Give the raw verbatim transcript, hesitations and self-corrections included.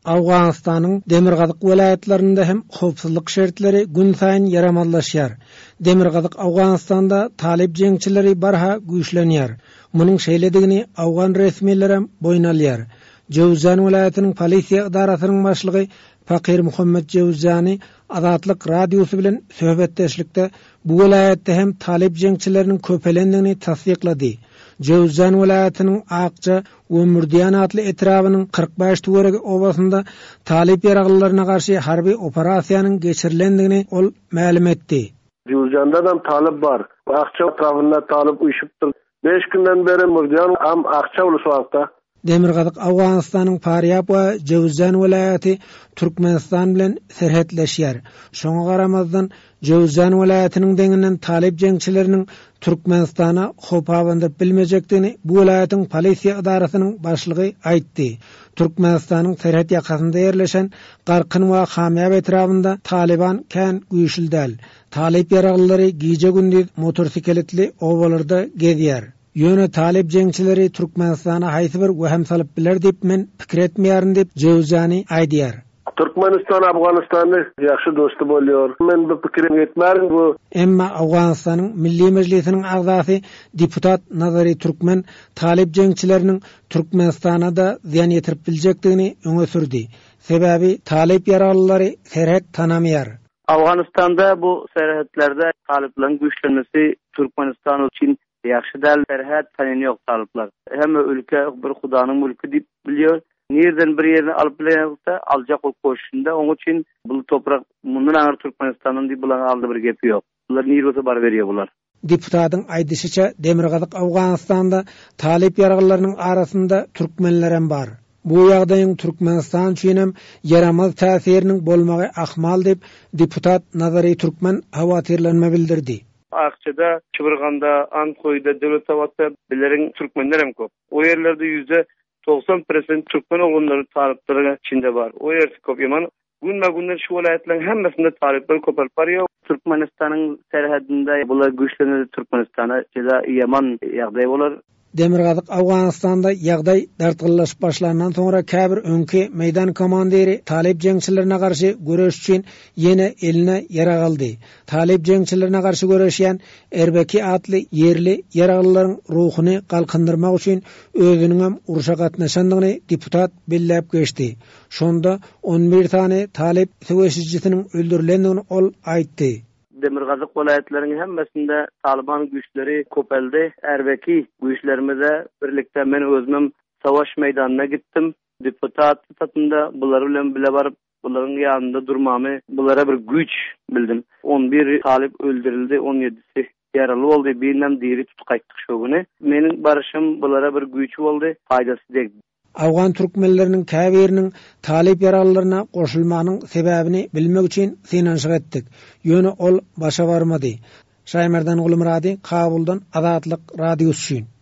Afganistan'ın Demirgazyk vilayetlerinde hem howpsuzlyk şertleri gün saýyn yaramazlaşýar. Demirgazyk Afganistanda talip jeňçileri barha güýçlenýär. Munyň şeýledigini Afgan resmiýetleri boýun alýar. Jowzan vilayetiniň polisiýa idarasynyň başlygy Fakir Muhammed Jowzani Azatlyk radiosu bilen söhbetdeşlikde bu vilayetde hem talip jeňçileriniň köpelendigini tasdiklady. Jowzan vilayetiniň Akça we Murdiýan atly etrabynyň kırk beş töweregi obasynda talip ýaraglylaryna garşy harby operasiýanyň geçirilendigini ol ma'lum etdi. Jowzanda da talip bar. Akça etrafynda talip uýuşypdyr. beş günden beri Murdiýan am Akça uluswagda. Demirgazyk Afganistanyň Faryab we Jowzan vilayeti Türkmenistan bilen serhetleşýär. Şoňa garamazdan Jowzan vilayetiniň deňinden talip jeňçileriniň Türkmenistana hop awandyryp bilmejekdigini bu vilayetiň polisiýa idarasynyň başlygy aýtdy. Türkmenistanyň serhet ýakasynda ýerleşen Garqyn we Hamyab etrafynda Taliban kän güýçlüdäl. Talip ýaraglylary gije gündüz motorsikletli obalarda gezýär. Ýöne talip jeňçileri Türkmenistana haýsy bir weham salyp biler diýip men pikir etmeýärin diýip Jowzani aýdýar. Türkmenistan Afganistanyň ýaxşy dosty bolýar. Men bu pikir etmärin bu. Emma Afganistanyň Milli Mejlisiniň agzasy deputat Nazary Türkmen talip jeňçileriniň Türkmenistana da ziýan ýetirip biljekdigini öňe sürdi. Sebäbi talip ýaraglylary serhet tanamaýar. Afganistanda bu serhetlerde taliplerin güýçlenmesi Türkmenistan üçin ýaxşy däl, serhet tanany ýok talipler. Hemme ülke bir Hudaňyň mülki diýip bilýär. Nereden bir yerini alıp bilense alacak o koşunda onun için bu toprak bundan aňyr Türkmenistanyň diýip bulan aldy bir gepi ýok. Bular nirwata bar berýär bular. Deputatyň aýdysyça Demirgazyk Afganistanda talip ýaraglylarynyň arasynda türkmenler hem bar. Bu ýagdaýyň Türkmenistan üçin hem yaramaz täsiriniň bolmagy ahmal diýip deputat Nazary Türkmen hawatyrlanma bildirdi. Akçada, Çıbırganda, Ankoyda, Devlet Havasda bilerin Türkmenler hem köp. O yerlerde yüzde doksan prosent Türkmen oğulları talipleri içinde var. O yersi köp yaman. Günme günden şu vilayetlerin hemmesinde talipler köpelip var ya. Türkmenistan'ın serhedinde bular güçlenir Türkmenistan'a ceza yaman ýagdaý bolar. Demirgazyk Afganistanda ýagdaý dartgyllaşyp başlanandan soňra käbir öňki meýdan komandiri talip jeňçilerine garşy göreş üçin ýene eline ýarag aldy. Talip jeňçilerine garşy göreşýän Erbeki atly ýerli ýaraglylaryň ruhuny galkındyrmak üçin özüniň hem uruşa gatnaşandygyny deputat belläp geçdi. Şonda on bir tane talip söwüşçisiniň öldürilendigini ol aýtdy. Demirgazyk vilayetlerinin hemmesinde Taliban güçleri köpeldi. Erbeki güçlerimize birlikte men özüm savaş meydanına gittim. Deputat satında bular bilen bile barıp buların yanında durmamy, bulara bir güç bildim. on bir talip öldürildi, on yedisi yaralı oldu. Birinden diğeri tutkaýtdyk şu güni. Menin barışım bulara bir güç oldu, faydasy degdi. Afgan türkmenleriniň käbiriniň talip ýaraglylaryna goşulmanyň sebäbini bilmek üçin synanşyk etdik. Ýöne ol başa barmady. Şaýmerdan Gulumrady Kabuldan Azatlyk radiosu üçin.